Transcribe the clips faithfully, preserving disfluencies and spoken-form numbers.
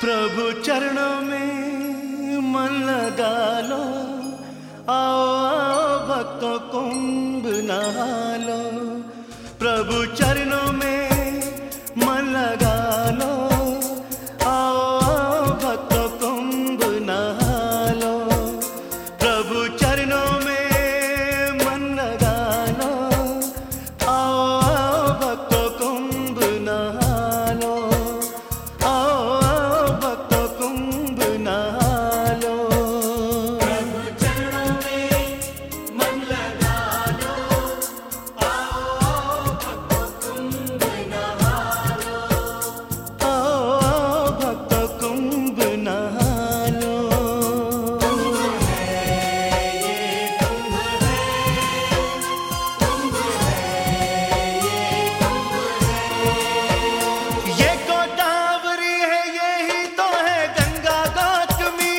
प्रभु चरणों में मन लगा लो, आओ आओ भक्तों कुंभ नहा लो। प्रभु चरणों में मन लगा लो, आओ आओ भक्तों कुंभ नहा लो। प्रभु चरणों में मन लगा लो, आओ आओ भक्तों कुंभ नहा लो। आओ आओ भक्तों कुंभ नहा लो। प्रभु चरणों में मन लगा लो, आओ आओ भक्तों कुंभ नहा लो। आओ आओ भक्तों कुंभ नहा लो। कुंभ है ये कुंभ है, कुंभ है ये कुंभ है। ये गोदावरी है, यही तो है गंगा गौतमी।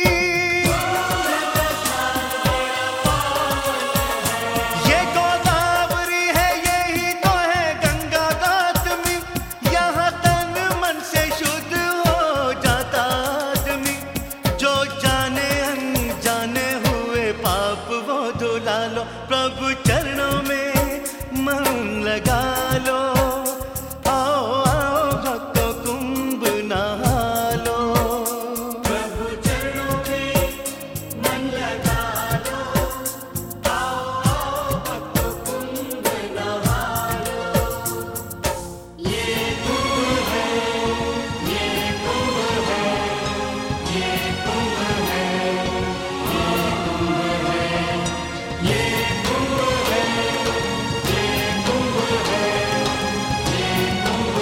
ये गोदावरी है, यही तो है गंगा गौतमी। यहाँ तन मन से शुद्ध हो जाता आदमी। जो जाने अनजाने हुए पाप वो धुला लो। प्रभु चरणों में मन लगा लो, आओ आओ भक्तों कुंभ नहा लो। प्रभु चरणों में मन लगा लो, आओ आओ भक्तों कुंभ नहा लो। ये कुंभ है, ये कुंभ है, ये कुंभ है, ये कुंभ है, ये कुंभ है, ये कुंभ है, ये कुंभ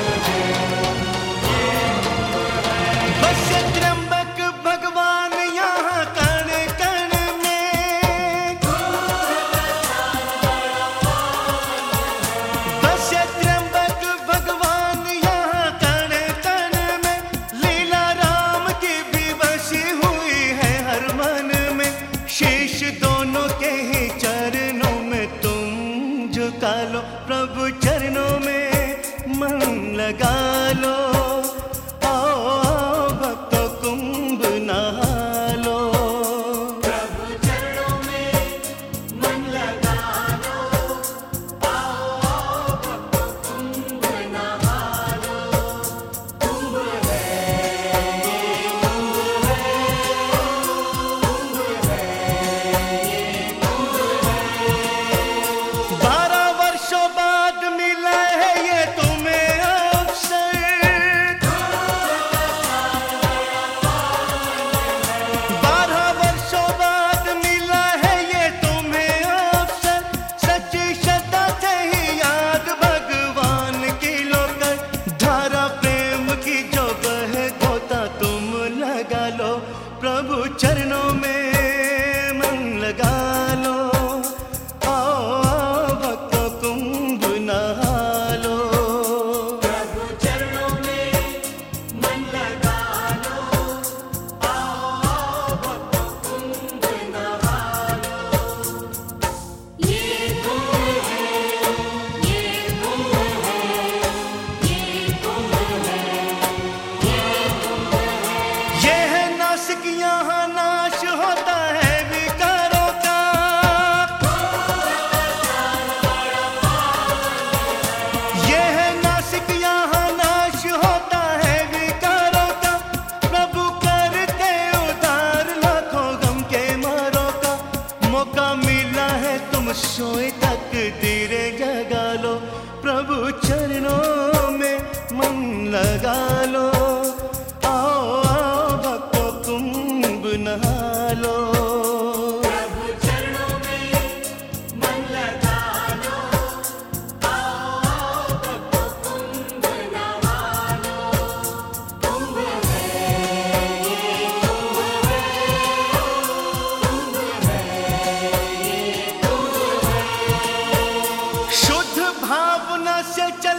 है। बस त्र्यंबक भगवान यहाँ कण कण में। बस त्र्यंबक भगवान यहाँ कण कण में। लीला राम की भी बसी हुई है हर मन में। शीश दोनों के ही चरणों में तुम झुका लो। प्रभु चरणों में मन लगा लो, आओ आओ भक्तों कुंभ नहा लो। प्रभु चरणों में मन लगा लो, आओ आओ भक्तों कुंभ नहा लो। कुंभ है ये कुंभ है, कुंभ है ये कुंभ है। बारह वर्षों बाद मिला है ये तुम्हें अवसर। बारह वर्षों बाद मिला है ये तुम्हें अवसर। सच्ची श्रद्धा से ही याद भगवान की लो कर। धारा प्रेम की जो बहे गोता तुम लगा लो। प्रभु चरणों में मन लगा लो, आओ आओ भक्तों कुंभ नहा लो। प्रभु चरणों में मन लगा लो, आओ आओ भक्तों कुंभ नहा लो। ये कुंभ है, ये कुंभ है, ये कुंभ है, ये कुंभ है। ये है नासिक, यहाँ नाश होता है विकारों का। ये है नासिक, यहाँ नाश होता है विकारों का। प्रभु करते उधार लाखों गम के मारों का। मौका मिला है तुम सोए तक धीरे जगा लो। प्रभु चरणों में मन लगा लो, आओ आओ भक्तों कुंभ नहा लो। प्रभु चरणों में मन लगा लो, आओ आओ भक्तों कुंभ नहा लो। कुंभ है ये कुंभ है, कुंभ है ये कुंभ है। शुद्ध भावना से चल